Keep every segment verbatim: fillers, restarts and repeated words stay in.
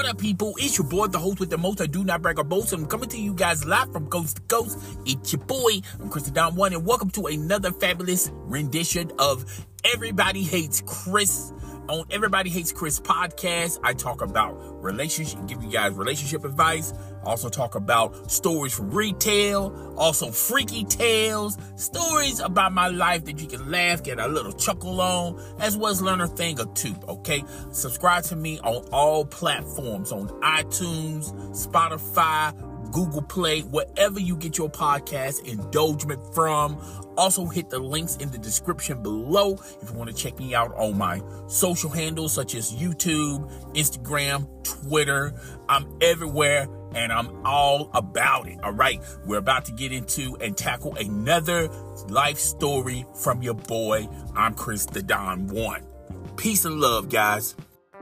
What up, people? It's your boy, the host with the most. I do not brag or boast. I'm coming to you guys live from coast to coast. It's your boy. I'm Chris the Don One, and welcome to another fabulous rendition of Everybody Hates Chris. On Everybody Hates Chris podcast, I talk about relationship, give you guys relationship advice. I also talk about stories from retail, also freaky tales, stories about my life that you can laugh, get a little chuckle on, as well as learn a thing or two, okay? Subscribe to me on all platforms, on iTunes, Spotify, Google Play, wherever you get your podcast indulgement from. Also hit the links in the description below if you want to check me out on my social handles such as YouTube, Instagram, Twitter. I'm everywhere and I'm all about it. All right. We're about to get into and tackle another life story from your boy. I'm Chris the Don One. Peace and love, guys.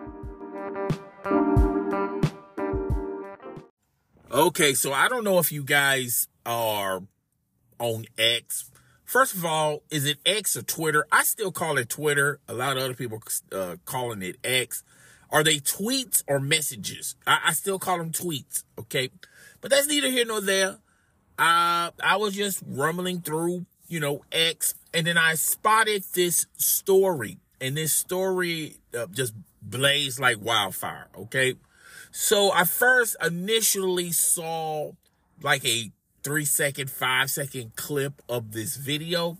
Okay, so I don't know if you guys are on X. First of all, is it X or Twitter? I still call it Twitter. A lot of other people uh, calling it X. Are they tweets or messages? I, I still call them tweets, okay? But that's neither here nor there. Uh, I was just rumbling through, you know, X, and then I spotted this story, and this story uh, just blazed like wildfire, okay? So I first initially saw like a three second, five second clip of this video.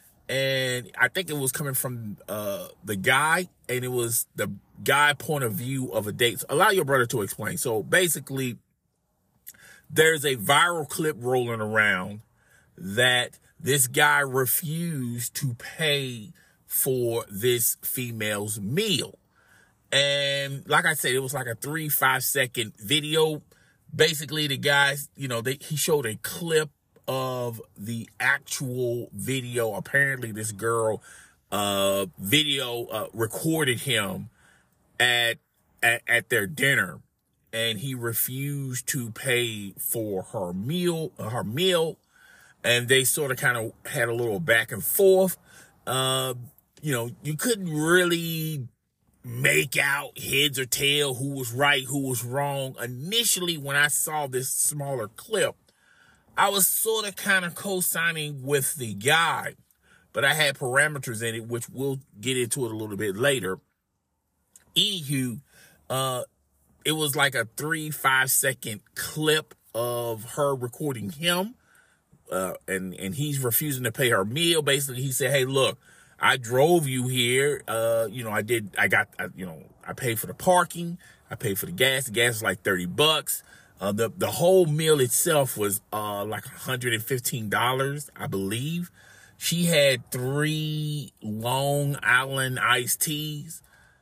And I think it was coming from uh, the guy, and it was the guy point of view of a date. So allow your brother to explain. So basically, there's a viral clip rolling around that this guy refused to pay for this female's meal. And like I said, it was like a three, five second video. Basically, the guys, you know, they, he showed a clip of the actual video. Apparently, this girl uh, video uh, recorded him at, at at their dinner, and he refused to pay for her meal, uh, her meal, and they sort of kind of had a little back and forth. Uh, you know, you couldn't really make out heads or tail who was right, who was wrong. Initially, when I saw this smaller clip, I was sort of kind of co-signing with the guy, but I had parameters in it, which we'll get into it a little bit later. Anywho, uh, it was like a three, five second clip of her recording him, uh, and, and he's refusing to pay her meal. Basically, he said, hey, look, I drove you here. Uh, you know, I did, I got, I, you know, I paid for the parking. I paid for the gas. The gas was like thirty bucks. Uh, the, the whole meal itself was, uh, like one hundred fifteen dollars, I believe. She had three Long Island iced teas.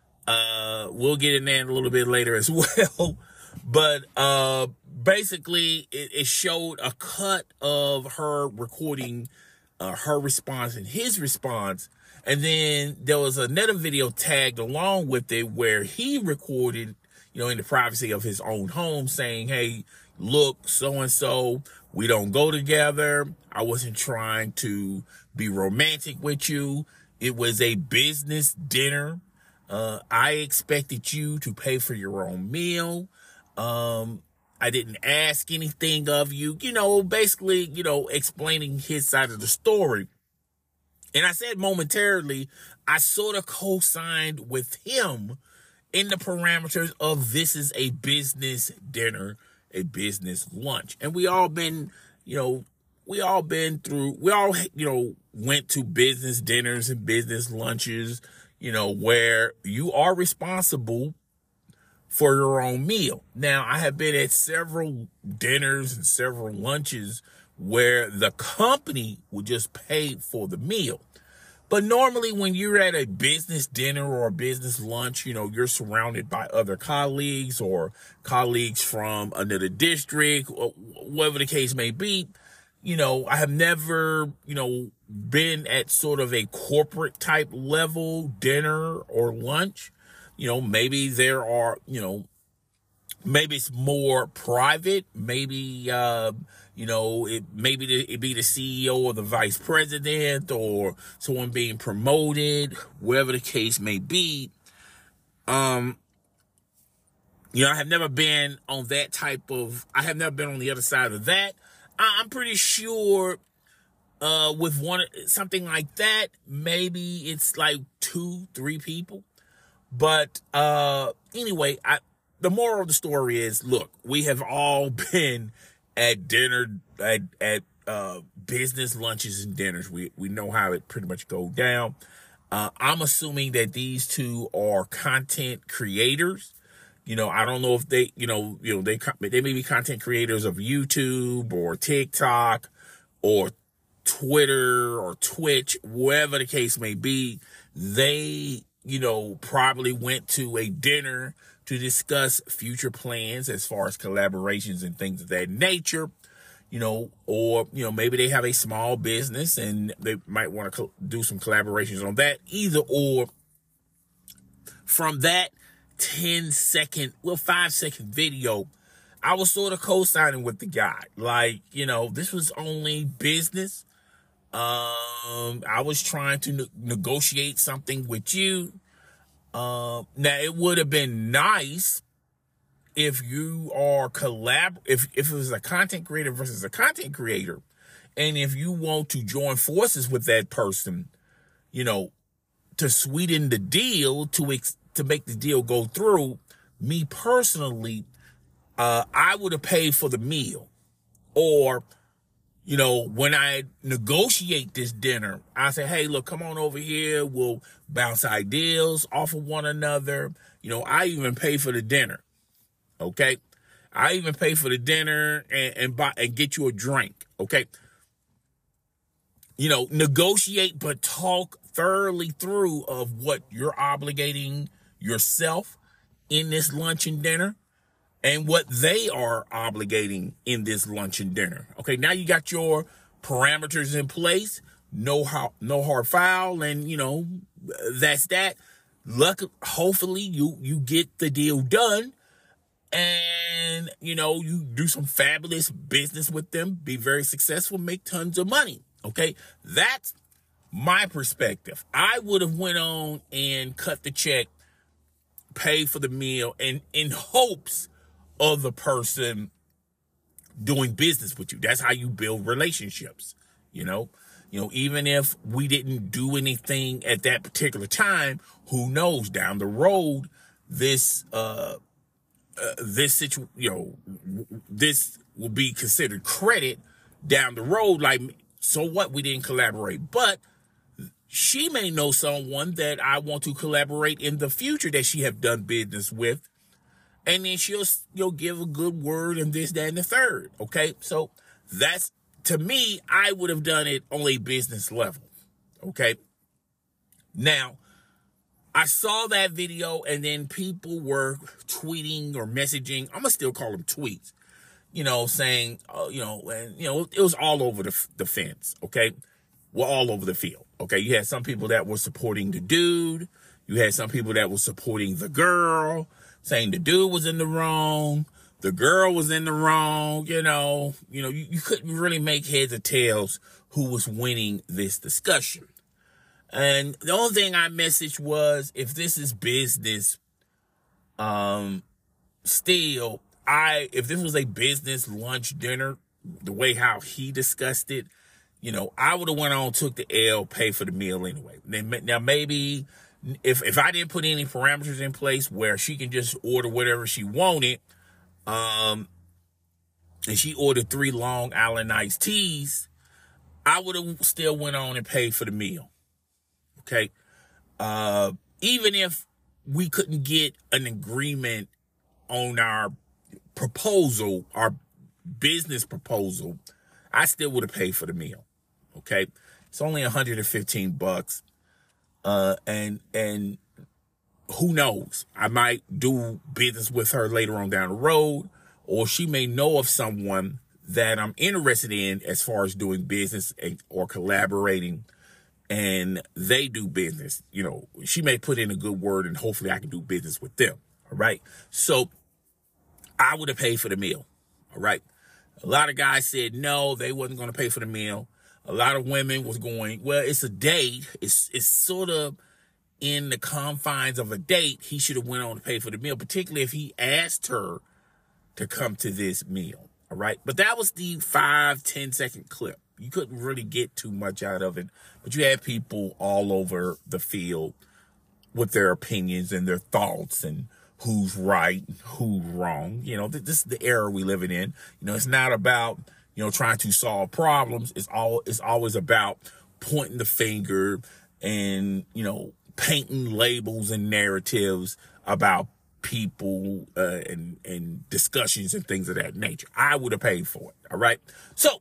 Uh, we'll get in there a little bit later as well. But, uh, basically it, it showed a cut of her recording, uh, her response and his response. And then there was another video tagged along with it where he recorded, you know, in the privacy of his own home saying, hey, look, so-and-so, we don't go together. I wasn't trying to be romantic with you. It was a business dinner. Uh, I expected you to pay for your own meal. Um, I didn't ask anything of you, you know, basically, you know, explaining his side of the story. And I said momentarily, I sort of co-signed with him in the parameters of this is a business dinner, a business lunch. And we all been, you know, we all been through, we all, you know, went to business dinners and business lunches, you know, where you are responsible for your own meal. Now, I have been at several dinners and several lunches where the company would just pay for the meal. But normally when you're at a business dinner or a business lunch, you know, you're surrounded by other colleagues or colleagues from another district, or whatever the case may be. You know, I have never, you know, been at sort of a corporate type level dinner or lunch. You know, maybe there are, you know, maybe it's more private. Maybe, uh, you know, it maybe the, it be the C E O or the vice president or someone being promoted, wherever the case may be. Um, You know, I have never been on that type of, I have never been on the other side of that. I, I'm pretty sure uh, with one, something like that, maybe it's like two, three people. But uh, anyway, I, the moral of the story is, look, we have all been at dinner, at, at uh, business lunches and dinners. We, we know how it pretty much goes down. Uh, I'm assuming that these two are content creators. You know, I don't know if they, you know, you know, they, they may be content creators of YouTube or TikTok or Twitter or Twitch, wherever the case may be. They, you know, probably went to a dinner to discuss future plans as far as collaborations and things of that nature, you know, or, you know, maybe they have a small business and they might want to do some collaborations on that. Either or, from that ten second, well, five second video, I was sort of co-signing with the guy. Like, you know, this was only business. Um, I was trying to ne- negotiate something with you. Um, now it would have been nice if you are collab, if, if it was a content creator versus a content creator, and if you want to join forces with that person, you know, to sweeten the deal, to ex- to make the deal go through, me personally, uh, I would have paid for the meal. Or, you know, when I negotiate this dinner, I say, hey, look, come on over here. We'll bounce ideas off of one another. You know, I even pay for the dinner. Okay. I even pay for the dinner and, and buy and get you a drink. Okay. You know, negotiate, but talk thoroughly through of what you're obligating yourself in this lunch and dinner and what they are obligating in this lunch and dinner. Okay, now you got your parameters in place, no how, no hard foul, and you know, that's that. Luck, hopefully you you get the deal done, and you know, you do some fabulous business with them, be very successful, make tons of money. Okay, that's my perspective. I would have went on and cut the check, paid for the meal, and in hopes of the person doing business with you. That's how you build relationships. You know, you know, even if we didn't do anything at that particular time, who knows, down the road, this, uh, uh this situ, you know, this will be considered credit down the road. Like, so what? We didn't collaborate, but she may know someone that I want to collaborate in the future that she have done business with. And then she'll, you'll give a good word and this, that, and the third. Okay. So that's, to me, I would have done it on a business level. Okay. Now, I saw that video and then people were tweeting or messaging. I'm going to still call them tweets, you know, saying, uh, you know, and, you know, it was all over the, the fence. Okay. Well, all over the field. Okay. You had some people that were supporting the dude. You had some people that were supporting the girl, saying the dude was in the wrong, the girl was in the wrong, you know, you know, you, you couldn't really make heads or tails who was winning this discussion. And the only thing I messaged was, if this is business, um, still, I, if this was a business lunch dinner, the way how he discussed it, you know, I would have went on, took the L, pay for the meal anyway. Now, maybe If if I didn't put any parameters in place where she can just order whatever she wanted, um, and she ordered three Long Island iced teas, I would have still went on and paid for the meal. Okay, uh, even if we couldn't get an agreement on our proposal, our business proposal, I still would have paid for the meal. Okay, it's only one hundred fifteen bucks. Uh, and, and who knows, I might do business with her later on down the road, or she may know of someone that I'm interested in as far as doing business and, or collaborating, and they do business. You know, she may put in a good word and hopefully I can do business with them. All right. So I would have paid for the meal. All right. A lot of guys said no, they wasn't going to pay for the meal. A lot of women was going, well, it's a date. It's, it's sort of in the confines of a date, he should have went on to pay for the meal, particularly if he asked her to come to this meal. All right. But that was the five, ten second clip. You couldn't really get too much out of it, but you had people all over the field with their opinions and their thoughts and who's right, who's wrong. You know, this is the era we living in. You know, it's not about, you know, trying to solve problems. It's all, it's always about pointing the finger and, you know, painting labels and narratives about people uh, and, and discussions and things of that nature. I would have paid for it. All right. So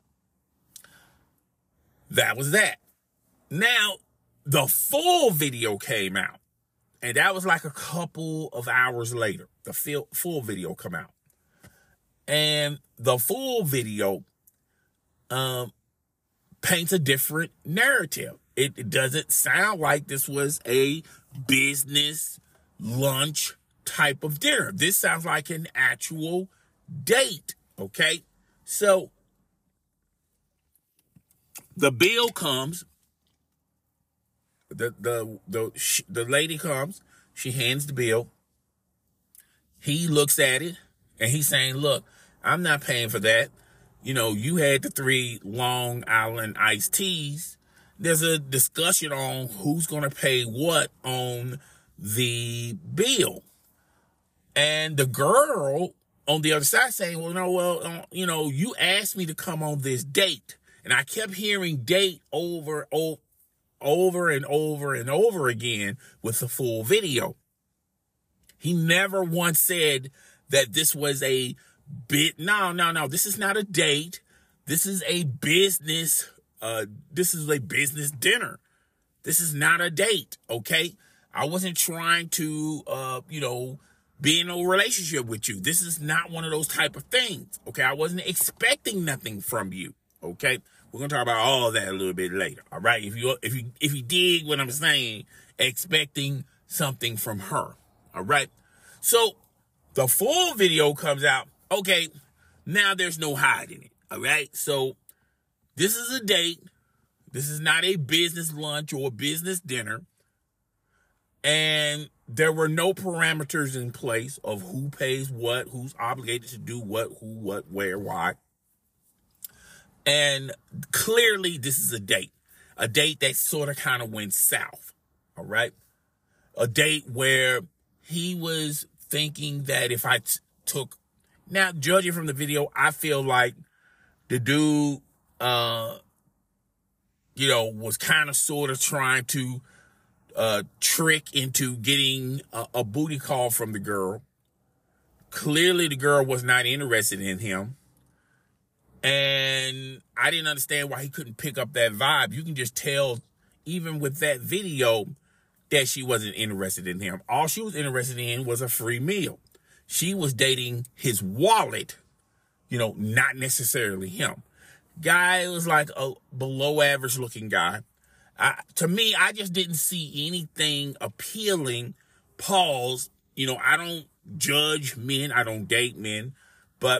that was that. Now, the full video came out, and that was like a couple of hours later. The full, full video come out. And the full video um, paints a different narrative. It, it doesn't sound like this was a business lunch type of dinner. This sounds like an actual date, okay? So the bill comes, the the the the lady comes, she hands the bill. He looks at it and he's saying, "Look, I'm not paying for that. You know, you had the three Long Island iced teas." There's a discussion on who's going to pay what on the bill. And the girl on the other side saying, "Well, no, well, uh, you know, you asked me to come on this date." And I kept hearing date over, over, over and over and over again with the full video. He never once said that this was a bit. No, no, no. This is not a date. This is a business. Uh, this is a business dinner. This is not a date. Okay. I wasn't trying to, uh, you know, be in a relationship with you. This is not one of those type of things. Okay. I wasn't expecting nothing from you. Okay. We're going to talk about all of that a little bit later. All right. If you, if you, if you dig what I'm saying, expecting something from her. All right. So the full video comes out. Okay. Now there's no hiding it. All right. So this is a date. This is not a business lunch or a business dinner. And there were no parameters in place of who pays what, who's obligated to do what, who, what, where, why. And clearly this is a date, a date that sort of kind of went south. All right. A date where he was thinking that if I t- took, now judging from the video, I feel like the dude, uh, you know, was kind of sort of trying to, uh, trick into getting a, a booty call from the girl. Clearly the girl was not interested in him. And I didn't understand why he couldn't pick up that vibe. You can just tell, even with that video, that she wasn't interested in him. All she was interested in was a free meal. She was dating his wallet, you know, not necessarily him. Guy was like a below average looking guy. I, to me, I just didn't see anything appealing. Pause. You know, I don't judge men. I don't date men. But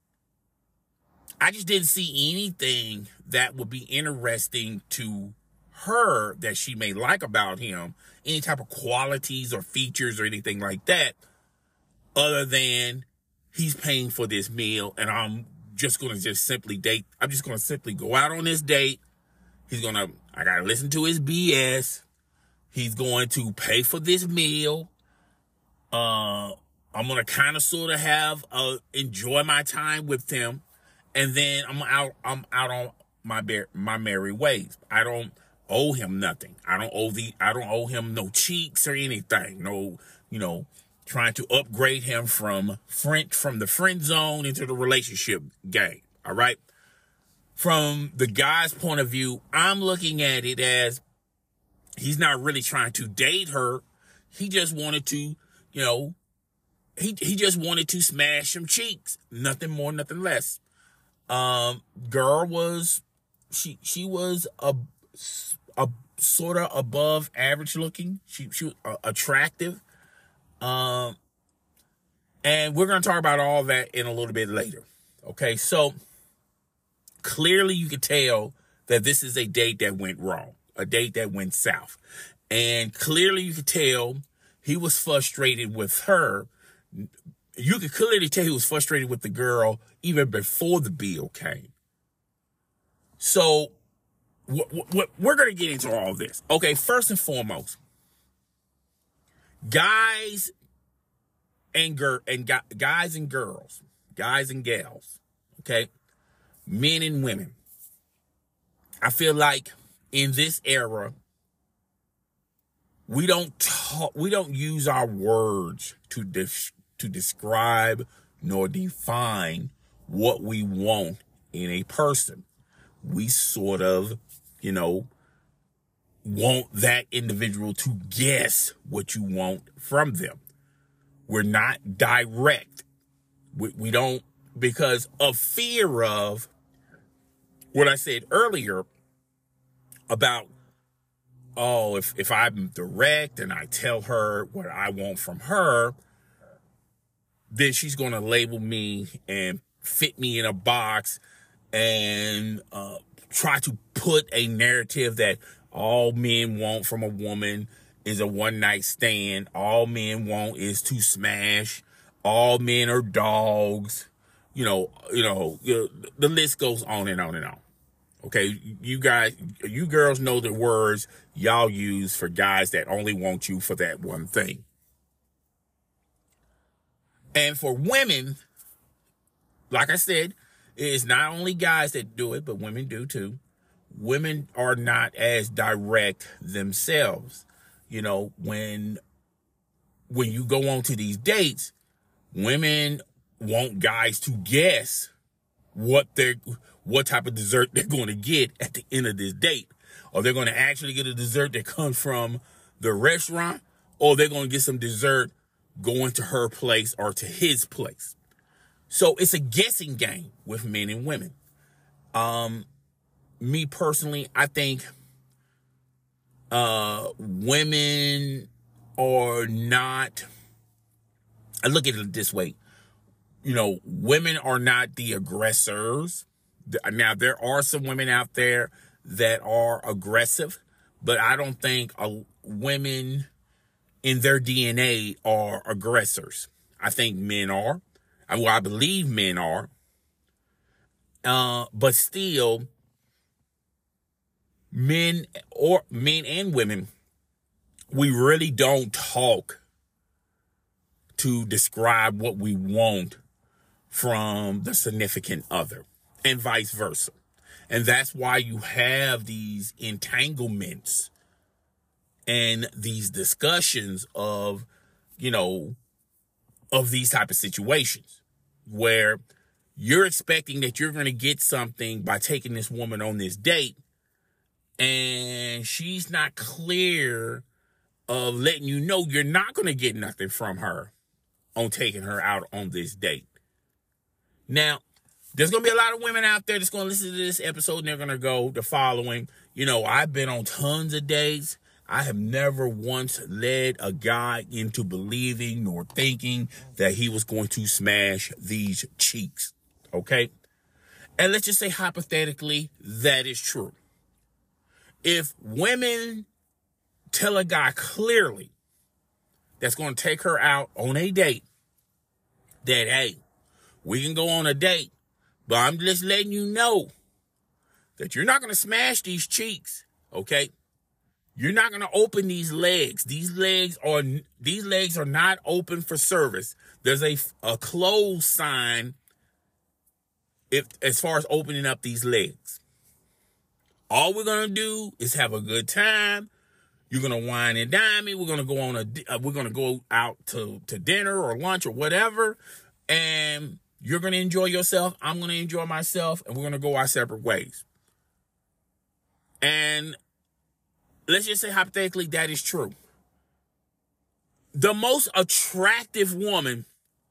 I just didn't see anything that would be interesting to her that she may like about him. Any type of qualities or features or anything like that. Other than he's paying for this meal and I'm just going to just simply date. I'm just going to simply go out on this date. He's going to, I got to listen to his B S. He's going to pay for this meal. Uh, I'm going to kind of sort of have, uh, enjoy my time with him. And then I'm out, I'm out on my bear, my merry ways. I don't owe him nothing. I don't owe the, I don't owe him no cheeks or anything. No, you know, trying to upgrade him from friend, from the friend zone into the relationship game. All right. From the guy's point of view, I'm looking at it as he's not really trying to date her. He just wanted to, you know, he, he just wanted to smash some cheeks. Nothing more, nothing less. Um, girl was, she, she was a, a sort of above average looking. She, she was uh, attractive. Um, and we're going to talk about all that in a little bit later. Okay. So clearly you could tell that this is a date that went wrong, a date that went south. And clearly you could tell he was frustrated with her. You could clearly tell he was frustrated with the girl even before the bill came. So what, what, we're going to get into all this. Okay, first and foremost, guys and girl and gu- guys and girls, guys and gals, okay, men and women. I feel like in this era, we don't talk, we don't use our words to de- to describe nor define what we want in a person. We sort of, you know, want that individual to guess what you want from them. We're not direct. We, we don't, because of fear of what I said earlier about, oh, if, if I'm direct and I tell her what I want from her, then she's going to label me and fit me in a box and uh, try to put a narrative that all men want from a woman is a one-night stand. All men want is to smash. All men are dogs. You know, you know, the list goes on and on and on. Okay, you guys, you girls know the words y'all use for guys that only want you for that one thing. And for women, like I said, it's not only guys that do it, but women do too. Women are not as direct themselves. You know, when when you go on to these dates, women want guys to guess what they're what type of dessert they're going to get at the end of this date. Or they're going to actually get a dessert that comes from the restaurant, or they're going to get some dessert going to her place or to his place. So it's a guessing game with men and women. Um, me personally, I think uh, women are not, I look at it this way, you know, women are not the aggressors. Now, there are some women out there that are aggressive, but I don't think uh, women in their D N A are aggressors. I think men are. Well, I believe men are. Uh, but still, men or men and women, we really don't talk to describe what we want from the significant other, and vice versa. And that's why you have these entanglements and these discussions of, you know, of these type of situations where you're expecting that you're going to get something by taking this woman on this date, and she's not clear of letting you know you're not going to get nothing from her on taking her out on this date. Now, there's going to be a lot of women out there that's going to listen to this episode and they're going to go the following. You know, I've been on tons of dates. I have never once led a guy into believing or thinking that he was going to smash these cheeks. Okay? And let's just say hypothetically that is true. If women tell a guy clearly that's going to take her out on a date that, hey, we can go on a date, but I'm just letting you know that you're not going to smash these cheeks, okay? You're not going to open these legs. These legs are these legs are not open for service. There's a, a close sign if as far as opening up these legs. All we're going to do is have a good time. You're going to wine and dine me. We're going to go on a uh, we're going to go out to, to dinner or lunch or whatever, and you're going to enjoy yourself. I'm going to enjoy myself, and we're going to go our separate ways. And let's just say hypothetically that is true. The most attractive woman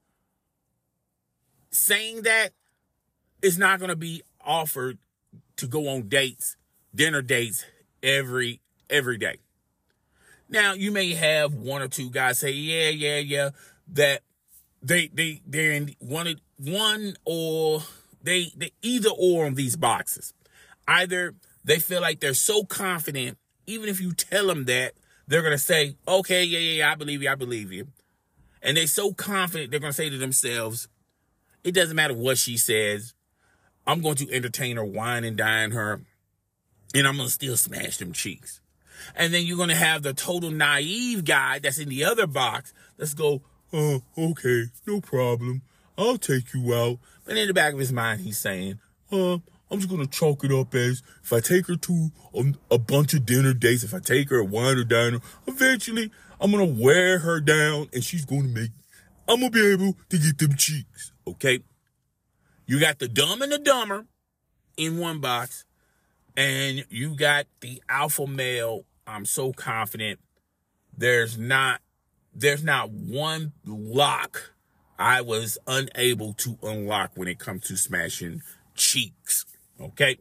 saying that is not going to be offered to go on dates, dinner dates every every day. Now, you may have one or two guys say, yeah, yeah, yeah, that they they they're in one one or they they either or on these boxes. Either they feel like they're so confident, even if you tell them that they're going to say, okay, yeah, yeah, yeah, I believe you, I believe you. And they're so confident, they're going to say to themselves, it doesn't matter what she says. I'm going to entertain her, wine and dine her, and I'm going to still smash them cheeks. And then you're going to have the total naive guy that's in the other box. Let's go, oh, okay, no problem. I'll take you out. But in the back of his mind, he's saying, uh, I'm just going to chalk it up as if I take her to a, a bunch of dinner dates, if I take her a wine or diner, eventually I'm going to wear her down and she's going to make, I'm going to be able to get them cheeks. Okay? You got the dumb and the dumber in one box, and you got the alpha male. I'm so confident there's not there's not one lock I was unable to unlock when it comes to smashing cheeks. Okay?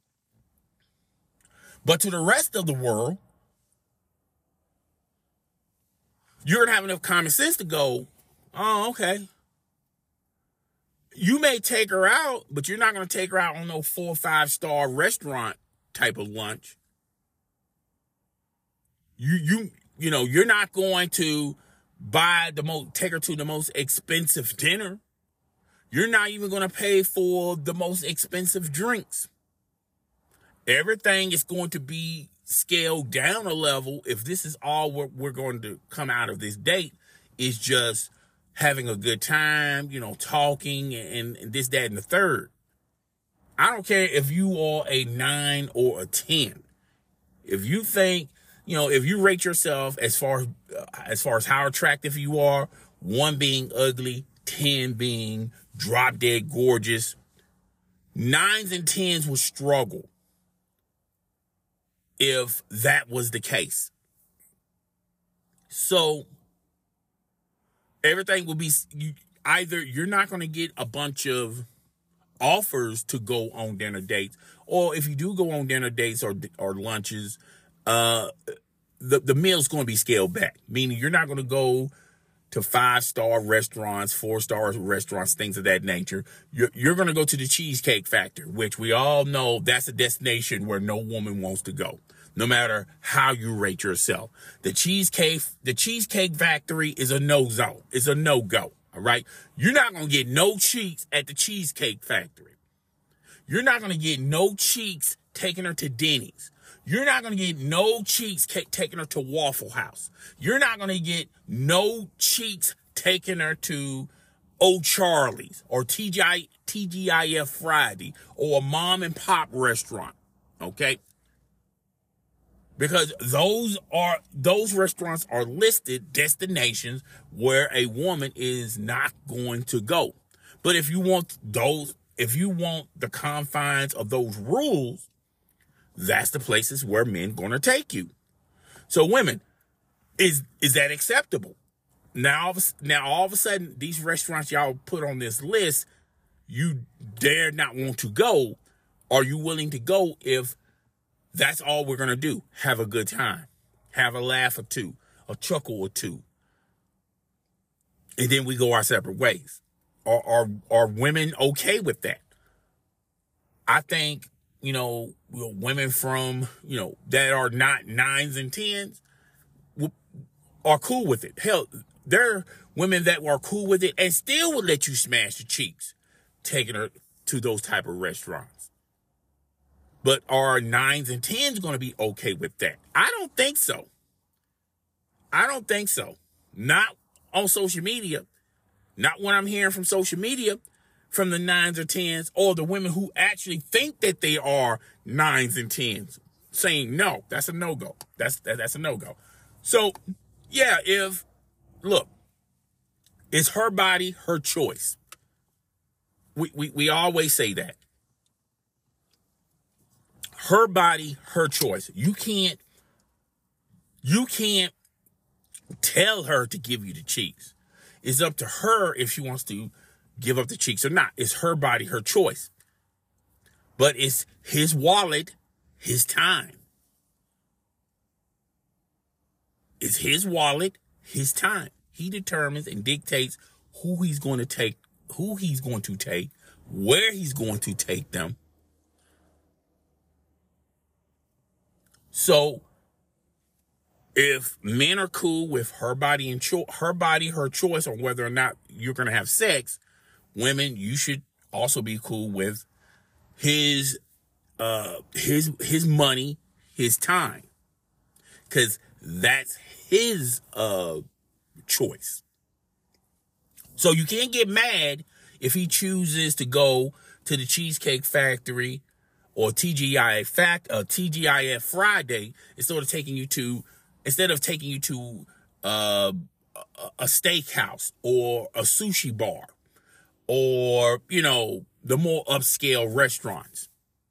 But to the rest of the world, you're going to have enough common sense to go, oh, okay. You may take her out, but you're not going to take her out on no four or five star restaurant type of lunch. You, you, you know, you're not going to buy the most, take her to the most expensive dinner. You're not even going to pay for the most expensive drinks. Everything is going to be scaled down a level. If this is all what we're going to come out of this date, is just having a good time, you know, talking and, and this, that, and the third. I don't care if you are a nine or a ten. If you think, you know, if you rate yourself as far uh, as far as how attractive you are, one being ugly, ten being drop dead gorgeous, nines and tens will struggle if that was the case. So everything will be you, either you're not going to get a bunch of offers to go on dinner dates, or if you do go on dinner dates or or lunches, uh, the the meal's going to be scaled back. Meaning you're not going to go to five star restaurants, four star restaurants, things of that nature. You're you're going to go to the Cheesecake Factory, which we all know that's a destination where no woman wants to go, no matter how you rate yourself. The cheesecake, the Cheesecake Factory is a no-zone. It's a no-go, all right? You're not going to get no cheeks at the Cheesecake Factory. You're not going to get no cheeks taking her to Denny's. You're not going to get no cheeks taking her to Waffle House. You're not going to get no cheeks taking her to O'Charlie's or T G I F Friday or a mom and pop restaurant, okay? Because those are those restaurants are listed destinations where a woman is not going to go. But if you want those, if you want the confines of those rules, that's the places where men gonna take you. So women, is is that acceptable? Now, now all of a sudden, these restaurants y'all put on this list, you dare not want to go. Are you willing to go if that's all we're going to do? Have a good time. Have a laugh or two. A chuckle or two. And then we go our separate ways. Are, are, are women okay with that? I think, you know, women from, you know, that are not nines and tens are cool with it. Hell, there are women that are cool with it and still would let you smash the cheeks taking her to those type of restaurants. But are nines and tens going to be okay with that? I don't think so. I don't think so. Not on social media. Not when I'm hearing from social media from the nines or tens or the women who actually think that they are nines and tens saying, no, that's a no-go. That's, that, that's a no-go. So, yeah, if, look, it's her body, her choice. We, we, we always say that. Her body, her choice. You can't, you can't tell her to give you the cheeks. It's up to her if she wants to give up the cheeks or not. It's her body, her choice. But it's his wallet, his time. It's his wallet, his time. He determines and dictates who he's going to take, who he's going to take, where he's going to take them. So If men are cool with her body and cho- her body, her choice on whether or not you're going to have sex, women, you should also be cool with his uh his his money, his time, because that's his uh choice. So you can't get mad if he chooses to go to the Cheesecake Factory or T G I F fact uh, T G I F Friday instead of taking you to instead of taking you to uh, a steakhouse or a sushi bar or, you know, the more upscale restaurants.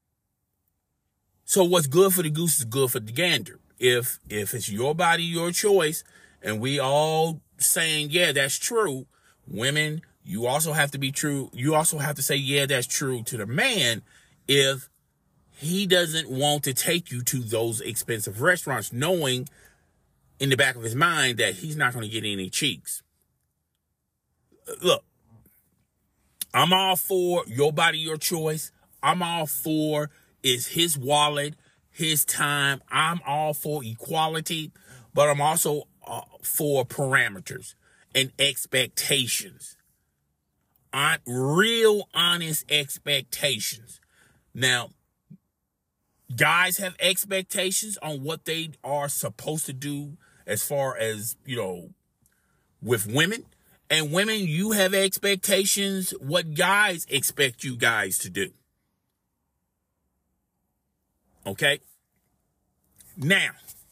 So what's good for the goose is good for the gander. If if it's your body, your choice, and we all saying, yeah, that's true, women, you also have to be true. You also have to say, yeah, that's true to the man if he doesn't want to take you to those expensive restaurants, knowing in the back of his mind that he's not going to get any cheeks. Look, I'm all for your body, your choice. I'm all for is his wallet, his time. I'm all for equality, but I'm also uh, for parameters and expectations. On real, honest expectations. Now, guys have expectations on what they are supposed to do as far as, you know, with women. And women, you have expectations what guys expect you guys to do. Okay? Now,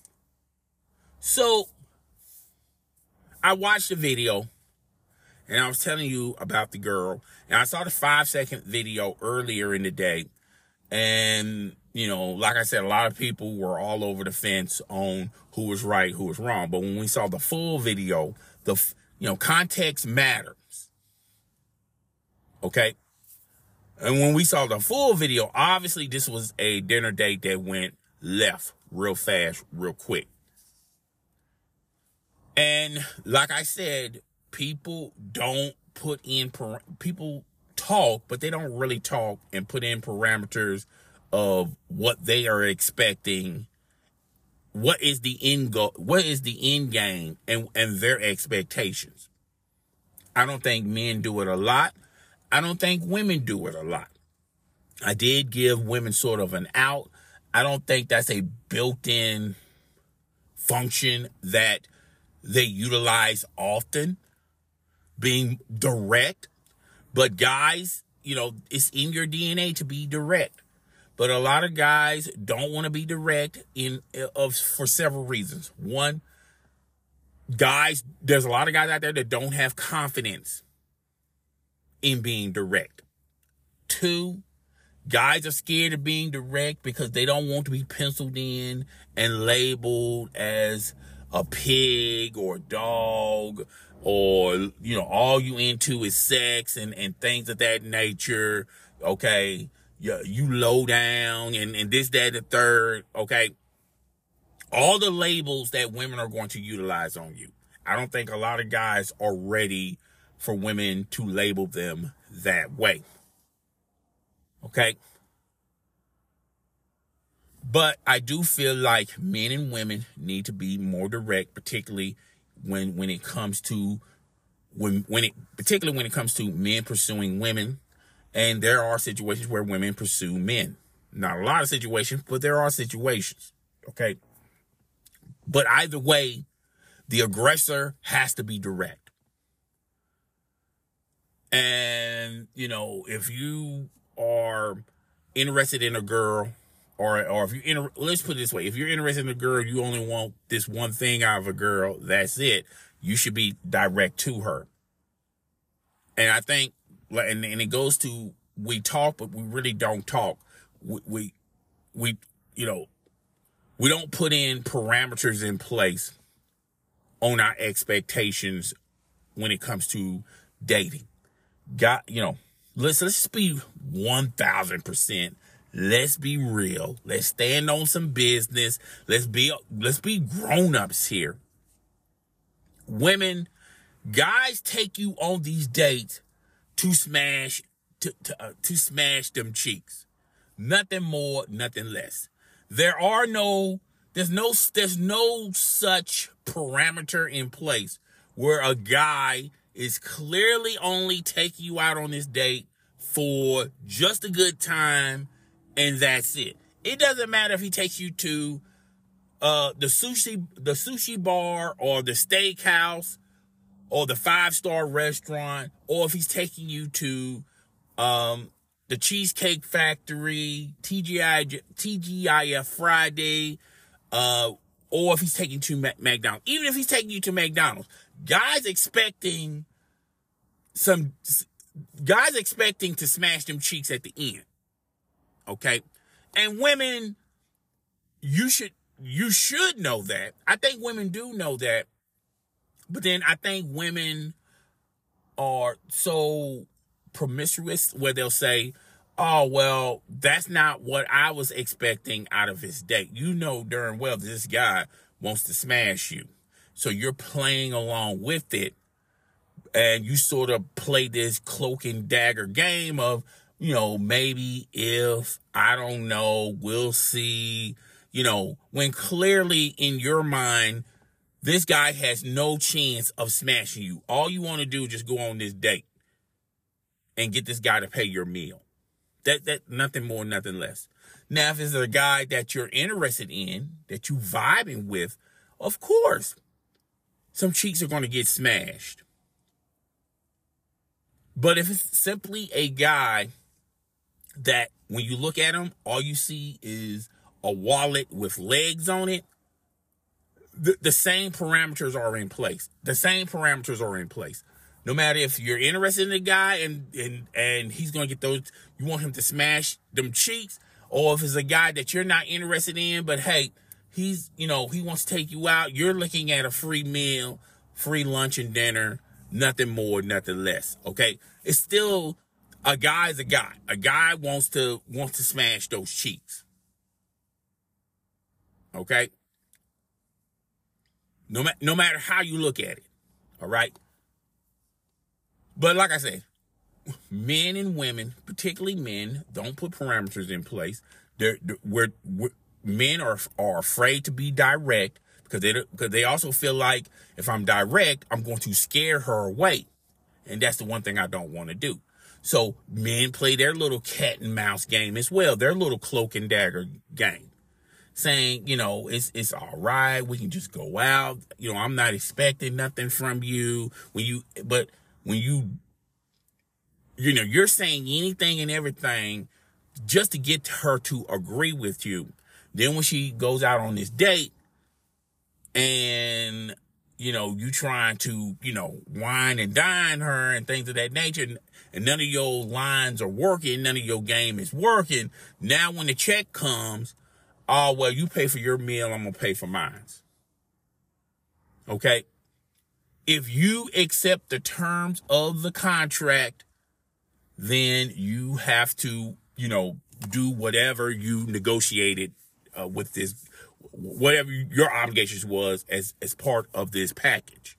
so I watched the video and I was telling you about the girl, and I saw the five second video earlier in the day. And, you know, like I said, a lot of people were all over the fence on who was right, who was wrong. But when we saw the full video, the, you know, context matters. Okay. And when we saw the full video, obviously this was a dinner date that went left real fast, real quick. And like I said, people don't put in, people talk, but they don't really talk and put in parameters of what they are expecting. What is the end goal? What is the end game and, and their expectations? I don't think men do it a lot. I don't think women do it a lot. I did give women sort of an out. I don't think that's a built-in function that they utilize often, being direct. But guys, you know, it's in your D N A to be direct. But a lot of guys don't want to be direct in of for several reasons. One, guys, there's a lot of guys out there that don't have confidence in being direct. Two, guys are scared of being direct because they don't want to be penciled in and labeled as a pig or a dog, or, you know, all you into is sex and, and things of that nature. Okay. You, you low down and, and this, that, and the third. Okay. All the labels that women are going to utilize on you. I don't think a lot of guys are ready for women to label them that way. Okay. But I do feel like men and women need to be more direct, particularly when when it comes to when when it particularly when it comes to men pursuing women. And there are situations where women pursue men. Not a lot of situations, but there are situations. Okay. But either way, the aggressor has to be direct. And, you know, if you are interested in a girl, or or if you inter- let's put it this way, if you're interested in a girl, you only want this one thing out of a girl, that's it. You should be direct to her. And I think, and, and it goes to, we talk, but we really don't talk. We, we, we, you know, we don't put in parameters in place on our expectations when it comes to dating. Got, you know, let's, let's be one thousand percent. Let's be real. Let's stand on some business. Let's be, let's be grown-ups here. Women, guys take you on these dates to smash, to, to, uh, to smash them cheeks. Nothing more, nothing less. There are no There's no there's no such parameter in place where a guy is clearly only taking you out on this date for just a good time and that's it. It doesn't matter if he takes you to uh, the sushi the sushi bar or the steakhouse or the five-star restaurant, or if he's taking you to um, the Cheesecake Factory, T G I, T G I F Friday, uh, or if he's taking you to Mac- McDonald's. Even if he's taking you to McDonald's, guys expecting some, guys expecting to smash them cheeks at the end. Okay? And women, you should, you should know that. I think women do know that. But then I think women are so promiscuous where they'll say, oh, well, that's not what I was expecting out of his date. You know darn well this guy wants to smash you. So you're playing along with it. And you sort of play this cloak and dagger game of, you know, maybe if, I don't know, we'll see, you know, when clearly in your mind, this guy has no chance of smashing you. All you want to do is just go on this date and get this guy to pay your meal. That that nothing more, nothing less. Now, if it's a guy that you're interested in, that you vibing with, of course, some cheeks are going to get smashed. But if it's simply a guy that when you look at him, all you see is a wallet with legs on it, the, the same parameters are in place. The same parameters are in place. No matter if you're interested in the guy and and and he's going to get those, you want him to smash them cheeks, or if it's a guy that you're not interested in, but hey, he's, you know, he wants to take you out, you're looking at a free meal, free lunch and dinner, nothing more, nothing less. Okay? It's still, a guy's a guy. A guy wants to wants to smash those cheeks. Okay? No, ma- no matter how you look at it. All right? But like I say, men and women, particularly men, don't put parameters in place. They're, they're we're, we're, men are are afraid to be direct because they because they also feel like if I'm direct, I'm going to scare her away, and that's the one thing I don't want to do. So men play their little cat and mouse game as well, their little cloak and dagger game, saying, you know, it's it's all right, we can just go out. You know, I'm not expecting nothing from you when you, but. When you, you know, you're saying anything and everything just to get her to agree with you. Then when she goes out on this date and, you know, you trying to, you know, wine and dine her and things of that nature, and none of your lines are working, none of your game is working. Now when the check comes, oh, well, you pay for your meal, I'm going to pay for mine. Okay? If you accept the terms of the contract, then you have to, you know, do whatever you negotiated uh, with this, whatever your obligations was as, as part of this package.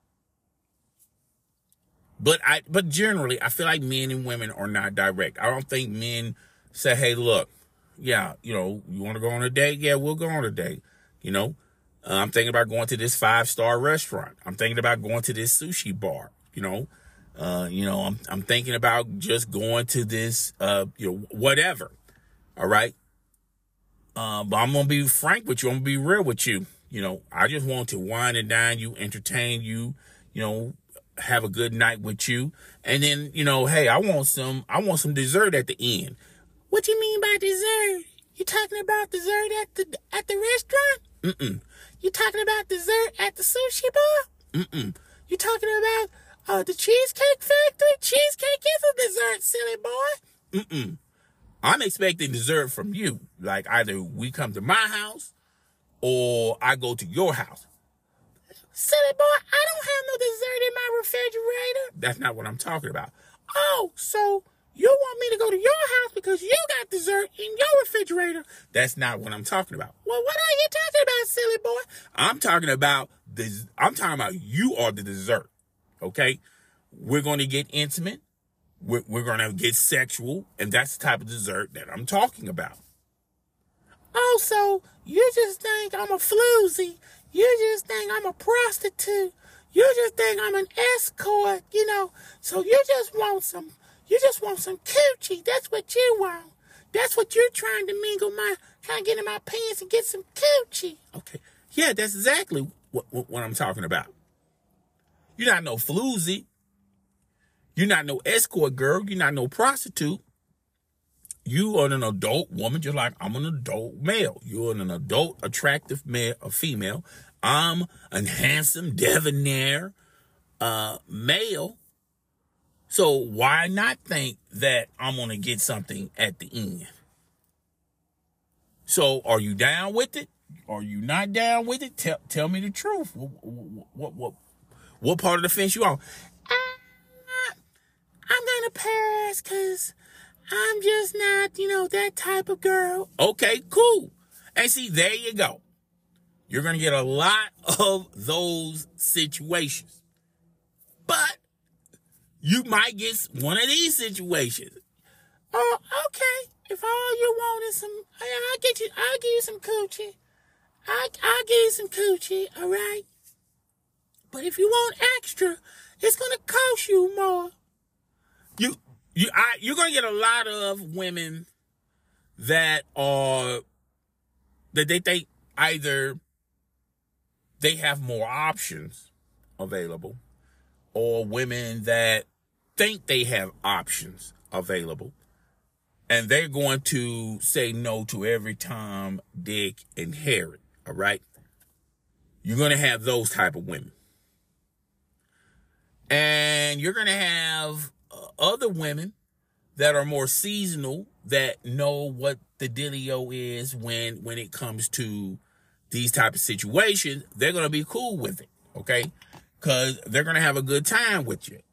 But I, but generally, I feel like men and women are not direct. I don't think men say, hey, look, yeah, you know, you want to go on a date? Yeah, we'll go on a date, you know. Uh, I'm thinking about going to this five-star restaurant. I'm thinking about going to this sushi bar, you know. Uh, you know, I'm I'm thinking about just going to this, uh, you know, whatever. All right. Uh, but I'm going to be frank with you. I'm going to be real with you. You know, I just want to wine and dine you, entertain you, you know, have a good night with you. And then, you know, hey, I want some, I want some dessert at the end. What do you mean by dessert? You talking about dessert at the, at the restaurant? Mm-mm. You talking about dessert at the sushi bar? Mm-mm. You talking about uh, the Cheesecake Factory? Cheesecake is a dessert, silly boy. Mm-mm. I'm expecting dessert from you. Like either we come to my house or I go to your house. Silly boy, I don't have no dessert in my refrigerator. That's not what I'm talking about. Oh, so you want me to go to your house because you got dessert in your refrigerator? That's not what I'm talking about. Well, what are you talking about, silly boy? I'm talking about this. I'm talking about you are the dessert. Okay? We're going to get intimate. We're, we're going to get sexual. And that's the type of dessert that I'm talking about. Oh, so you just think I'm a floozy. You just think I'm a prostitute. You just think I'm an escort, you know. So you just want some, you just want some coochie. That's what you want. That's what you're trying to mingle my, trying to get in my pants and get some coochie. Okay. Yeah, that's exactly what, what, what I'm talking about. You're not no floozy. You're not no escort girl. You're not no prostitute. You are an adult woman, just like I'm an adult male. You're an adult, attractive male, a female. I'm a handsome, debonair uh, male. So why not think that I'm going to get something at the end? So are you down with it? Are you not down with it? Tell tell me the truth. What what what, what part of the fence you on? Uh, I'm going to pass because I'm just not, you know, that type of girl. Okay, cool. And see, there you go. You're going to get a lot of those situations. But you might get one of these situations. Oh, okay. If all you want is some, I'll get you, I'll give you some coochie. I, I'll give you some coochie, all right? But if you want extra, it's going to cost you more. You, you, I, you're going to get a lot of women that are, that they think either they have more options available, or women that think they have options available, and they're going to say no to every Tom, Dick, and Harry, all right? You're going to have those type of women. And you're going to have uh, other women that are more seasonal, that know what the dealio is when, when it comes to these type of situations. They're going to be cool with it, okay? Because they're going to have a good time with you.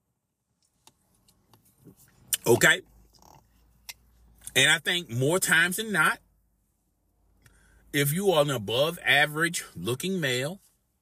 Okay? And I think more times than not, if you are an above average looking male,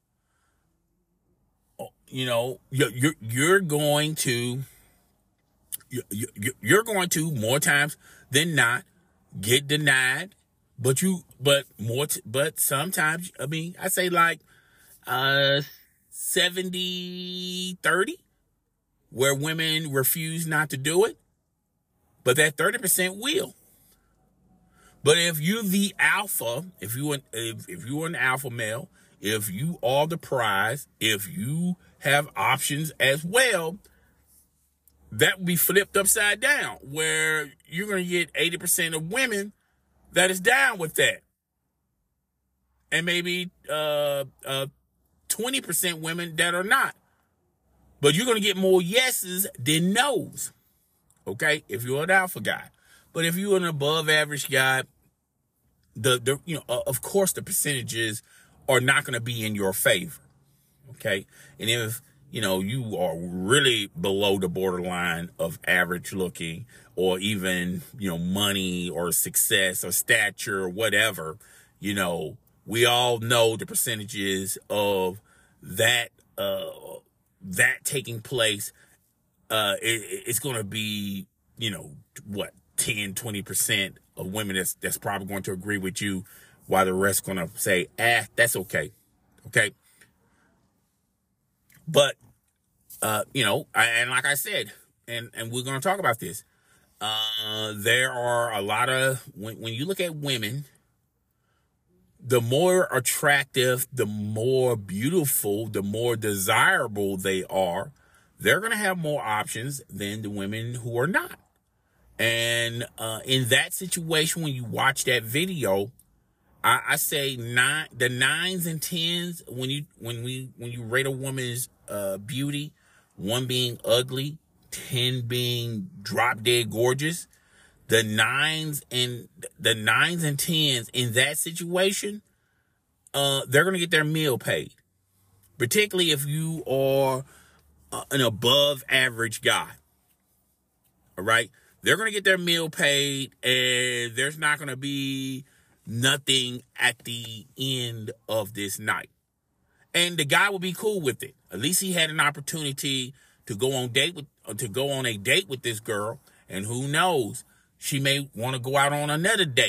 you know, you're, you're going to, you're going to more times than not get denied. But you, but more, t- but sometimes, I mean, I say like, uh, seventy thirty, where women refuse not to do it, but that thirty percent will. But if you're the alpha, if you if, if you're an alpha male, if you are the prize, if you have options as well, that will be flipped upside down, where you're going to get eighty percent of women that is down with that. And maybe uh, uh, twenty percent women that are not. But you're going to get more yeses than nos, okay, if you're an alpha guy. But if you're an above average guy, the, the you know, uh, of course, the percentages are not going to be in your favor, okay? And if, you know, you are really below the borderline of average looking, or even, you know, money or success or stature or whatever, you know, we all know the percentages of that, uh, that taking place. Uh, it, it's going to be, you know, what, ten, twenty percent of women that's, that's probably going to agree with you, while the rest going to say, ah, that's okay. Okay. But, uh, you know, I, and like I said, and, and we're going to talk about this. Uh, there are a lot of, when, when you look at women, the more attractive, the more beautiful, the more desirable they are, they're going to have more options than the women who are not. And uh, in that situation, when you watch that video, I, I say nine, the nines and tens, when you when we when you rate a woman's uh, beauty, one being ugly, ten being drop dead gorgeous, the nines and the nines and tens in that situation, uh, they're gonna get their meal paid. Particularly if you are uh, an above average guy. All right, they're gonna get their meal paid, and there's not gonna be nothing at the end of this night. And the guy will be cool with it. At least he had an opportunity to go on date with to go on a date with this girl, and who knows, she may want to go out on another date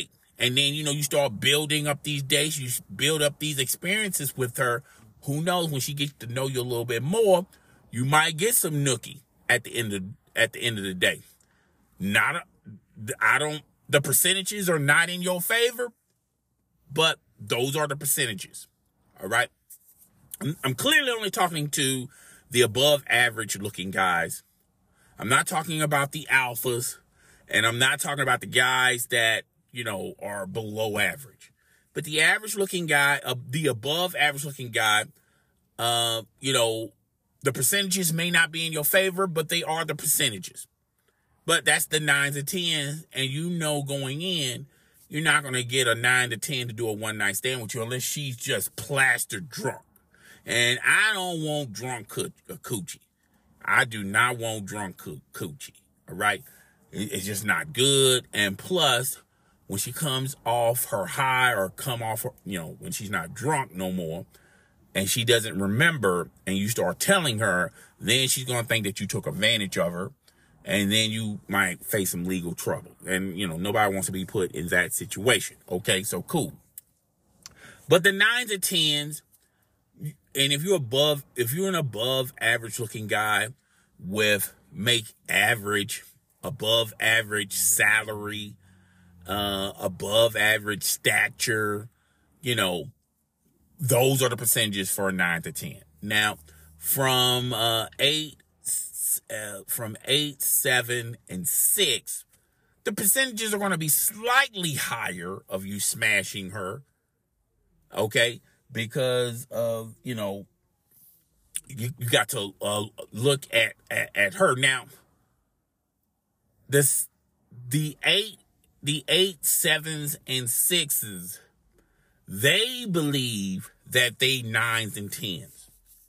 And then, you know, you start building up these dates, you build up these experiences with her. Who knows, when she gets to know you a little bit more, you might get some nookie at the end of at the end of the day. Not a, I don't the percentages are not in your favor, but those are the percentages. All right. I'm, I'm clearly only talking to the above average looking guys. I'm not talking about the alphas, and I'm not talking about the guys that, you know, are below average. But the average looking guy, uh, the above average looking guy, uh, you know, the percentages may not be in your favor, but they are the percentages. But that's the nines and tens, and you know going in, you're not going to get a nine to ten to do a one night stand with you unless she's just plastered drunk. And I don't want drunk co- coochie. I do not want drunk co- coochie. All right. It's just not good. And plus, when she comes off her high or come off, her, you know, when she's not drunk no more and she doesn't remember and you start telling her, then she's going to think that you took advantage of her. And then you might face some legal trouble. And, you know, nobody wants to be put in that situation. Okay, so cool. But the nines and tens, and if you're above, if you're an above average looking guy with make average, above average salary, uh, above average stature, you know, those are the percentages for a nine to ten. Now, from uh, eight, Uh, from eight, seven, and six, the percentages are going to be slightly higher of you smashing her. Okay? Because of, you know, you, you got to uh, look at, at, at her. Now, this, the eight, the eight, sevens, and sixes, they believe that they nines and tens.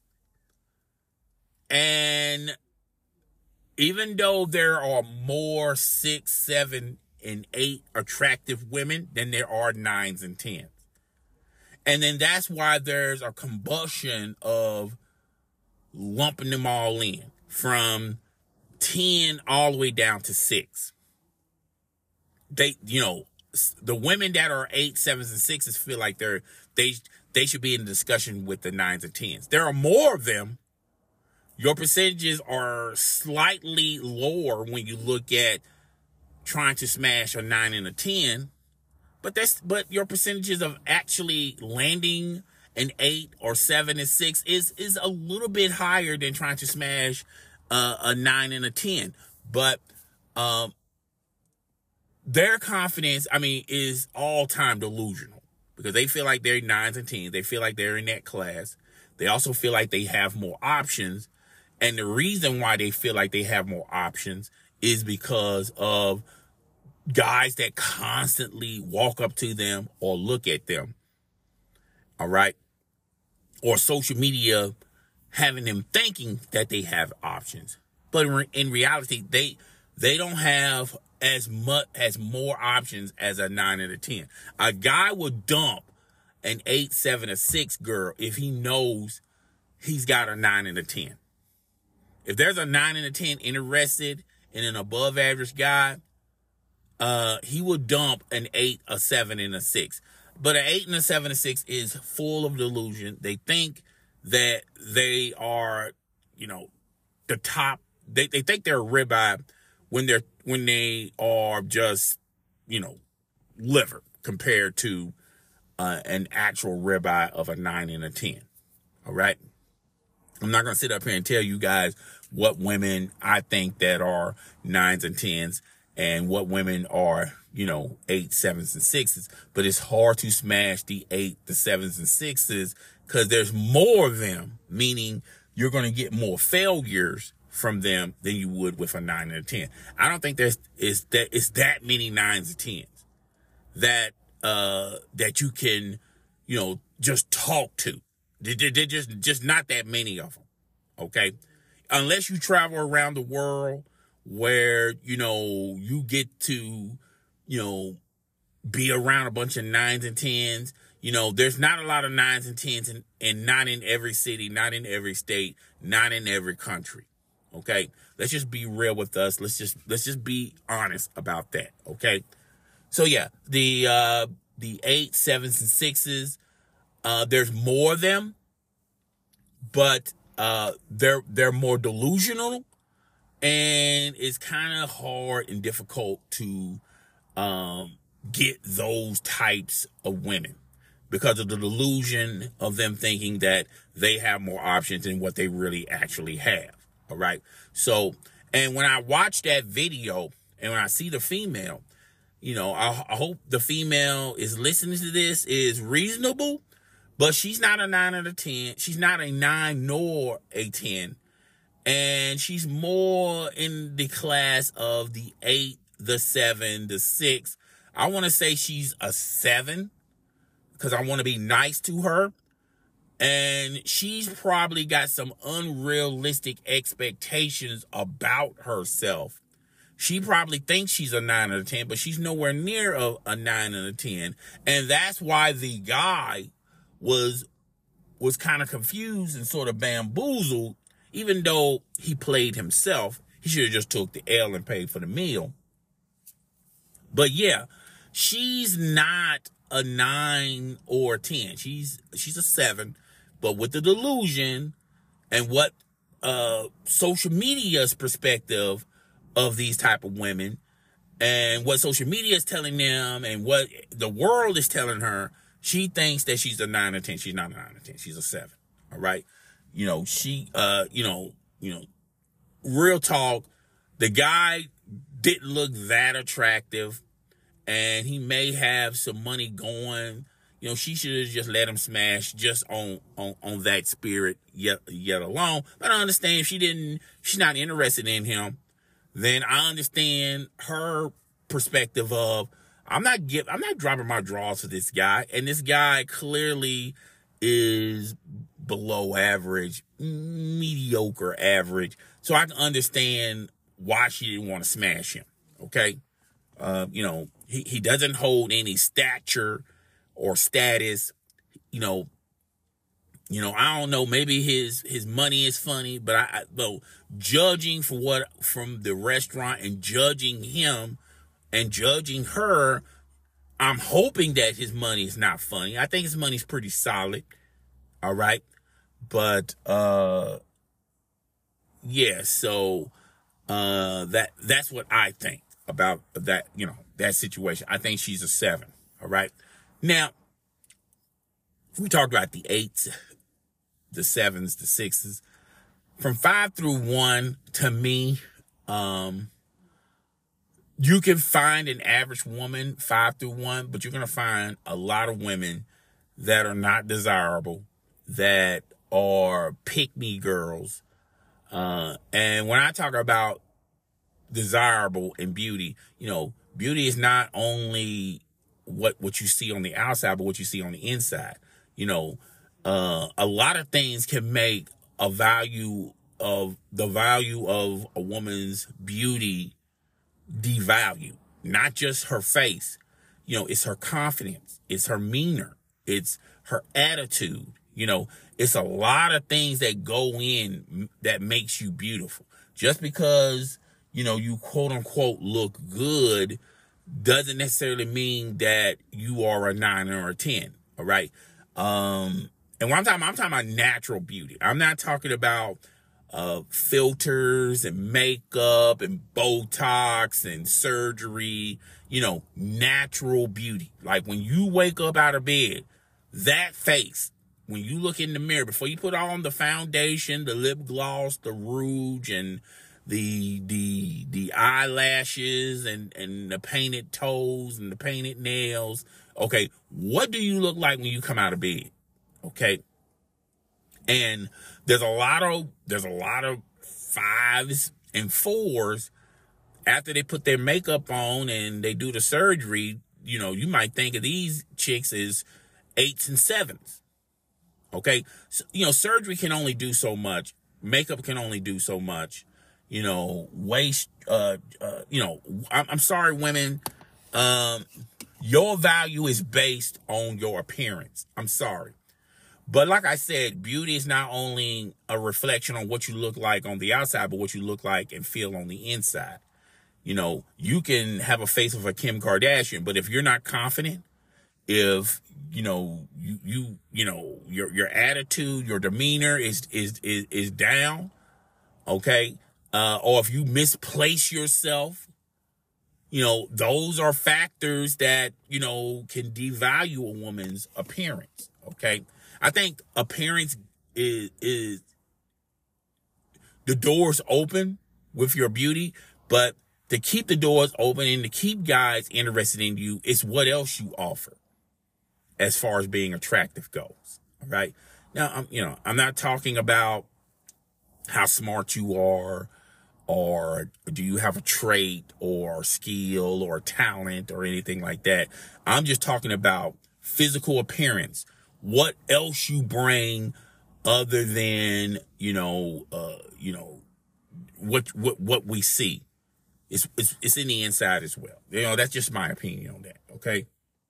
And even though there are more six, seven, and eight attractive women than there are nines and tens. And then that's why there's a combustion of lumping them all in from ten all the way down to six. They, you know, the women that are eight, sevens, and sixes feel like they're, they, they should be in the discussion with the nines and tens. There are more of them. Your percentages are slightly lower when you look at trying to smash a nine and a ten, but that's but your percentages of actually landing an eight or seven and six is is a little bit higher than trying to smash uh, a nine and a ten. But um, their confidence, I mean, is all time delusional because they feel like they're nines and tens. They feel like they're in that class. They also feel like they have more options. And the reason why they feel like they have more options is because of guys that constantly walk up to them or look at them. All right. Or social media having them thinking that they have options. But in reality, they they don't have as much as more options as a nine and a ten. A guy would dump an eight, seven, or six girl if he knows he's got a nine and a ten. If there's a nine and a ten interested in an above average guy, uh, he would dump an eight, a seven, and a six. But an eight and a seven and six is full of delusion. They think that they are, you know, the top. They they think they're a ribeye when they're when they are just, you know, liver compared to uh, an actual ribeye of a nine and a ten. All right. I'm not going to sit up here and tell you guys what women I think that are nines and tens and what women are, you know, eight, sevens, and sixes. But it's hard to smash the eight, the sevens, and sixes because there's more of them, meaning you're going to get more failures from them than you would with a nine and a ten. I don't think there's is that it's that many nines and tens that uh that you can, you know, just talk to. They're just just not that many of them. Okay, unless you travel around the world where, you know, you get to, you know, be around a bunch of nines and tens. You know, there's not a lot of nines and tens and, and not in every city, not in every state, not in every country. Okay, let's just be real with us. Let's just let's just be honest about that. Okay, So yeah, the uh, the eight, sevens, and sixes. Uh, there's more of them, but uh, they're they're more delusional, and it's kind of hard and difficult to um, get those types of women because of the delusion of them thinking that they have more options than what they really actually have. All right. So, and when I watch that video and when I see the female, you know, I, I hope the female is listening to this is reasonable, but she's not a nine out of ten. She's not a nine nor a ten. And she's more in the class of the eight, the seven, the six. I want to say she's a seven because I want to be nice to her. And she's probably got some unrealistic expectations about herself. She probably thinks she's a nine out of ten, but she's nowhere near a, a nine out of ten. And that's why the guy was, was kind of confused and sort of bamboozled. Even though he played himself, he should have just took the L and paid for the meal. But yeah, she's not a nine or a ten. She's she's a seven. But with the delusion and what uh, social media's perspective of these type of women and what social media is telling them and what the world is telling her, she thinks that she's a nine or ten. She's not a nine or ten. She's a seven. All right. You know, she, uh, you know, you know, real talk, the guy didn't look that attractive and he may have some money going. You know, she should have just let him smash just on, on, on that spirit yet, yet alone. But I understand if she didn't, she's not interested in him, then I understand her perspective of, I'm not give, I'm not dropping my draws for this guy. And this guy clearly is below average, mediocre average. So I can understand why she didn't want to smash him. Okay. Um, you know, he, he doesn't hold any stature or status. You know, you know, I don't know, maybe his, his money is funny, but I, I though judging for what from the restaurant and judging him and judging her, I'm hoping that his money is not funny. I think his money's pretty solid. All right. But, uh, yeah, so, uh, that, that's what I think about that, you know, that situation. I think she's a seven. All right. Now, we talked about the eights, the sevens, the sixes. From five through one, to me, um, you can find an average woman five through one, but you're going to find a lot of women that are not desirable, that are pick-me girls. Uh, and when I talk about desirable and beauty, you know, beauty is not only what, what you see on the outside, but what you see on the inside. You know, uh, a lot of things can make a value of the value of a woman's beauty devalue, not just her face. You know, it's her confidence. It's her demeanor. It's her attitude. You know, it's a lot of things that go in that makes you beautiful. Just because, you know, you quote unquote look good doesn't necessarily mean that you are a nine or a ten. All right. Um, and when I'm talking, I'm talking about natural beauty. I'm not talking about uh, filters and makeup and Botox and surgery, you know, natural beauty. Like when you wake up out of bed, that face, when you look in the mirror, before you put on the foundation, the lip gloss, the rouge, and the the the eyelashes, and, and the painted toes and the painted nails, okay, what do you look like when you come out of bed? Okay. And there's a lot of there's a lot of fives and fours after they put their makeup on and they do the surgery. You know, you might think of these chicks as eights and sevens. Okay. So, you know, surgery can only do so much. Makeup can only do so much. You know, waist, uh, uh, you know, I'm, I'm sorry, women. Um, your value is based on your appearance. I'm sorry. But like I said, beauty is not only a reflection on what you look like on the outside, but what you look like and feel on the inside. You know, you can have a face of a Kim Kardashian, but if you're not confident, if you know you you you know your your attitude, your demeanor is is is, is down, okay, uh, or if you misplace yourself, you know, those are factors that, you know, can devalue a woman's appearance. Okay, I think appearance is is the doors open with your beauty, but to keep the doors open and to keep guys interested in you is what else you offer as far as being attractive goes. All right. Now, I'm, you know, I'm not talking about how smart you are, or do you have a trait or skill or talent or anything like that. I'm just talking about physical appearance. What else you bring other than, you know, uh, you know, what, what, what we see. It's, it's, it's in the inside as well. You know, that's just my opinion on that. Okay.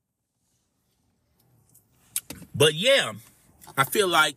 But yeah, I feel like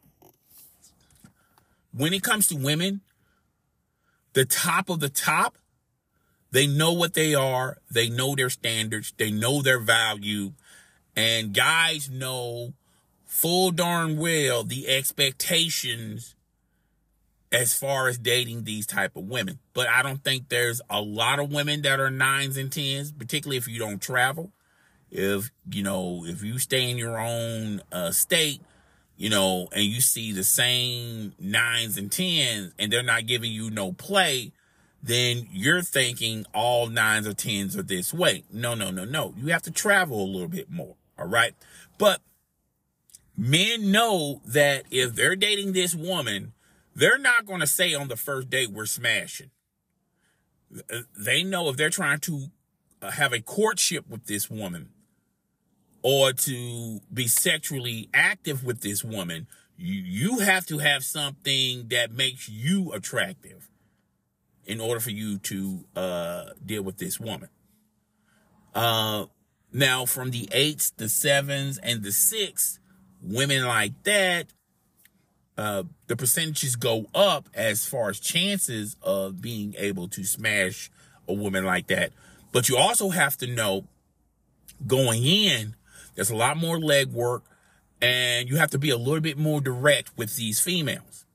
when it comes to women, the top of the top, they know what they are. They know their standards. They know their value. And guys know full darn well the expectations as far as dating these type of women. But I don't think there's a lot of women that are nines and tens, particularly if you don't travel. If, you know, if you stay in your own uh, state, you know, and you see the same nines and tens and they're not giving you no play, then you're thinking all nines or tens are this way. No, no, no, no. You have to travel a little bit more. All right. But men know that if they're dating this woman, they're not going to say on the first date, we're smashing. They know if they're trying to have a courtship with this woman or to be sexually active with this woman, you, you have to have something that makes you attractive in order for you to uh, deal with this woman. Uh, now, from the eights, the sevens, and the six, women like that, uh, the percentages go up as far as chances of being able to smash a woman like that. But you also have to know going in, there's a lot more legwork, and you have to be a little bit more direct with these females.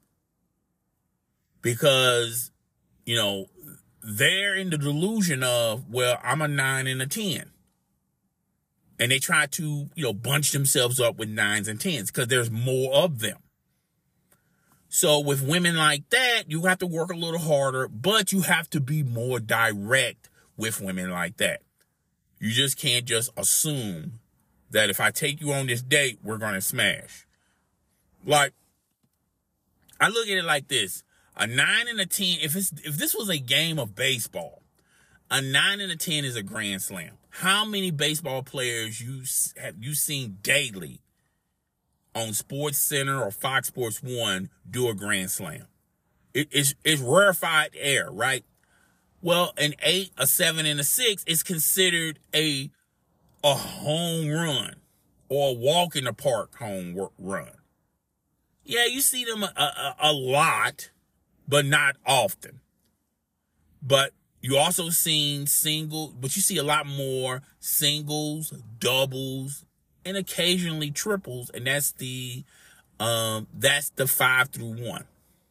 Because, you know, they're in the delusion of, well, I'm a nine and a ten. And they try to, you know, bunch themselves up with nines and tens because there's more of them. So with women like that, you have to work a little harder, but you have to be more direct with women like that. You just can't just assume that if I take you on this date, we're going to smash. Like, I look at it like this. A nine and a ten, if it's if this was a game of baseball, a nine and a ten is a grand slam. How many baseball players you have you seen daily on Sports Center or Fox Sports One do a grand slam? It, it's, it's rarefied air, right? Well, an eight, a seven, and a six is considered a a home run or a walk in the park home run. Yeah, you see them a, a, a lot, but not often. But you also seen single, but you see a lot more singles, doubles, and occasionally triples, and that's the um that's the five through one.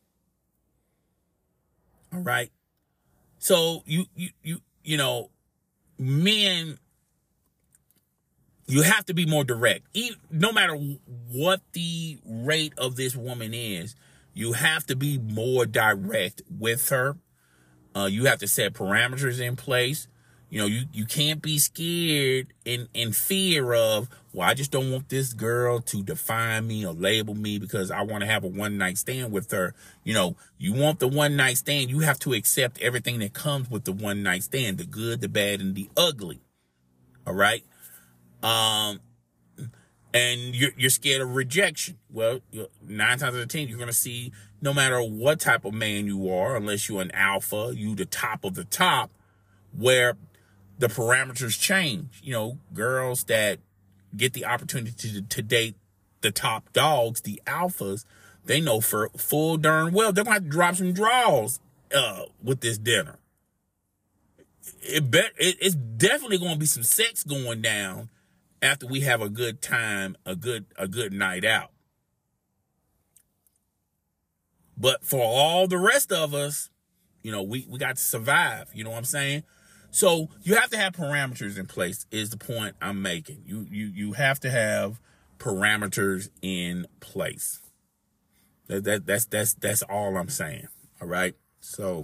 All right. So you you you you know, men, you have to be more direct. Even, no matter what the rate of this woman is, you have to be more direct with her. Uh, you have to set parameters in place. You know, you, you can't be scared in, in fear of, well, I just don't want this girl to define me or label me because I want to have a one-night stand with her. You know, you want the one-night stand. You have to accept everything that comes with the one-night stand, the good, the bad, and the ugly. All right? Um, and you're, you're scared of rejection. Well, nine times out of ten, you're going to see no matter what type of man you are, unless you're an alpha, you the top of the top, where the parameters change. You know, girls that get the opportunity to, to date the top dogs, the alphas, they know for full darn well they're going to have to drop some draws uh, with this dinner. it bet it, it's definitely going to be some sex going down after we have a good time, a good a good night out. But for all the rest of us, you know, we, we got to survive. You know what I'm saying? So you have to have parameters in place is the point I'm making. You you you have to have parameters in place. That, that that's that's that's all I'm saying. All right. So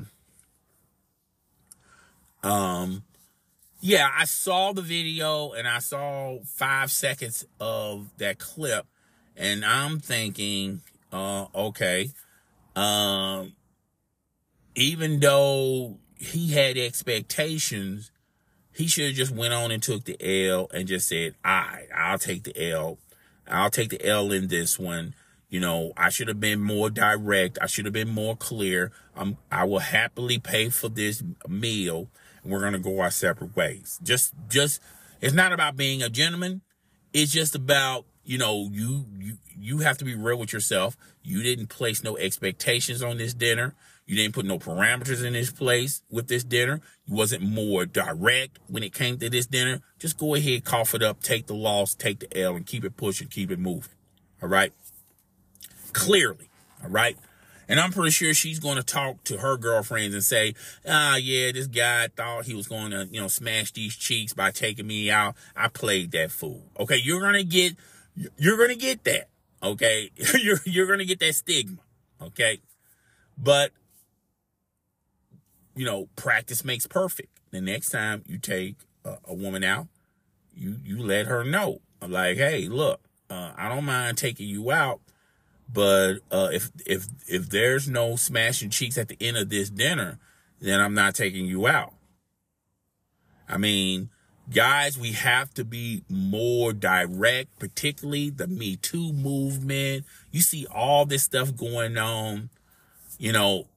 um yeah, I saw the video and I saw five seconds of that clip, and I'm thinking, uh, okay, um, even though he had expectations, he should have just went on and took the L and just said, all right, I'll take the L. I'll take the L in this one. You know, I should have been more direct. I should have been more clear. Um, I will happily pay for this meal. We're going to go our separate ways. Just, just, it's not about being a gentleman. It's just about, you know, you, you, you have to be real with yourself. You didn't place no expectations on this dinner. You didn't put no parameters in this place with this dinner. You wasn't more direct when it came to this dinner. Just go ahead, cough it up, take the loss, take the L, and keep it pushing, keep it moving. All right. Clearly. All right. And I'm pretty sure she's going to talk to her girlfriends and say, ah, yeah, this guy thought he was going to, you know, smash these cheeks by taking me out. I played that fool. Okay. You're going to get, you're going to get that. Okay. you're, you're going to get that stigma. Okay. But, you know, practice makes perfect. The next time you take a, a woman out, you, you let her know. I'm like, hey, look, uh, I don't mind taking you out. But uh, if if if there's no smashing cheeks at the end of this dinner, then I'm not taking you out. I mean, guys, we have to be more direct, particularly the Me Too movement. You see all this stuff going on. You know,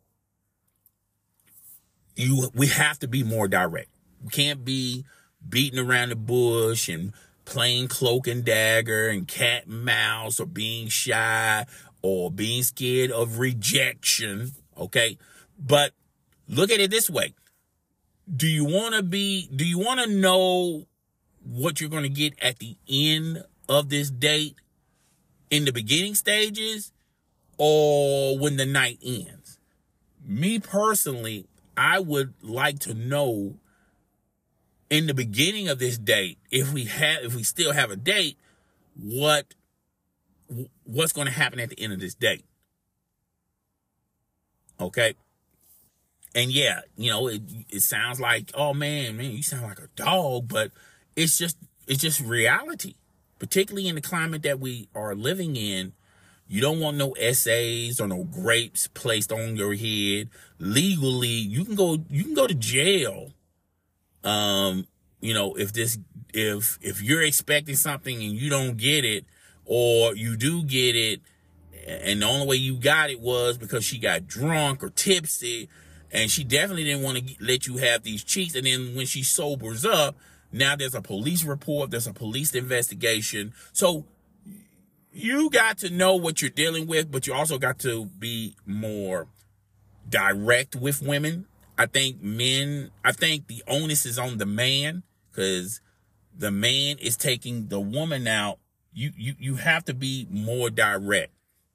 you we have to be more direct. We can't be beating around the bush and playing cloak and dagger and cat and mouse or being shy or being scared of rejection. Okay. But look at it this way. Do you want to be, do you want to know what you're going to get at the end of this date in the beginning stages or when the night ends? Me personally, I would like to know in the beginning of this date, if we have, if we still have a date, what, what's going to happen at the end of this date? Okay. And yeah, you know, it, it sounds like, oh man, man, you sound like a dog, but it's just, it's just reality, particularly in the climate that we are living in. You don't want no essays or no grapes placed on your head. Legally, you can go, you can go to jail. Um, you know, if this, if, if you're expecting something and you don't get it, or you do get it, and the only way you got it was because she got drunk or tipsy, and she definitely didn't want to let you have these cheeks. And then when she sobers up, now there's a police report, there's a police investigation. So you got to know what you're dealing with, but you also got to be more direct with women. I think men, I think the onus is on the man, because the man is taking the woman out. You, you, you have to be more direct.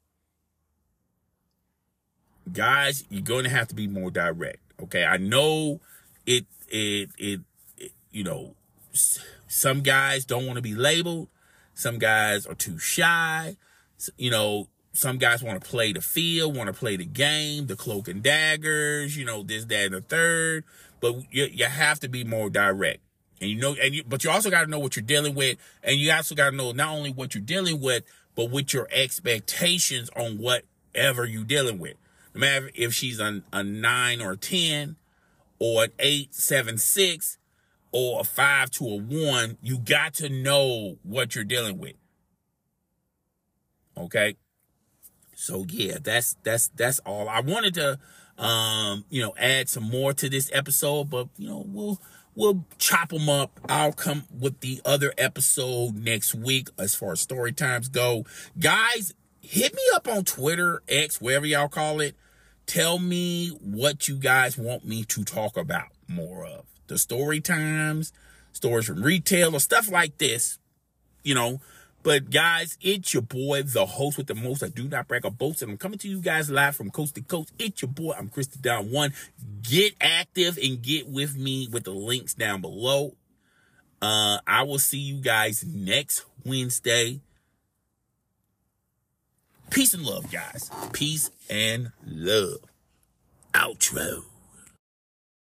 Guys, you're going to have to be more direct. Okay. I know it, it, it, it you know, some guys don't want to be labeled. Some guys are too shy. You know, some guys want to play the field, want to play the game, the cloak and daggers, you know, this, that, and the third. But you, you have to be more direct. And you know, and you, but you also got to know what you're dealing with. And you also got to know not only what you're dealing with, but what your expectations on whatever you're dealing with. No matter if she's a, a nine or a ten or an eight, seven, six or a five to a one, you got to know what you're dealing with. Okay. So yeah, that's, that's, that's all. I wanted to, um, you know, add some more to this episode, but you know, we'll, we'll chop them up. I'll come with the other episode next week as far as story times go. Guys, hit me up on Twitter, X, wherever y'all call it. Tell me what you guys want me to talk about more of. the story times, stories from retail, or stuff like this, you know. But guys, it's your boy, the host with the most. I do not brag or boast, and I'm coming to you guys live from coast to coast. It's your boy. I'm Christy Down One. Get active and get with me with the links down below. Uh, I will see you guys next Wednesday. Peace and love, guys. Peace and love. Outro.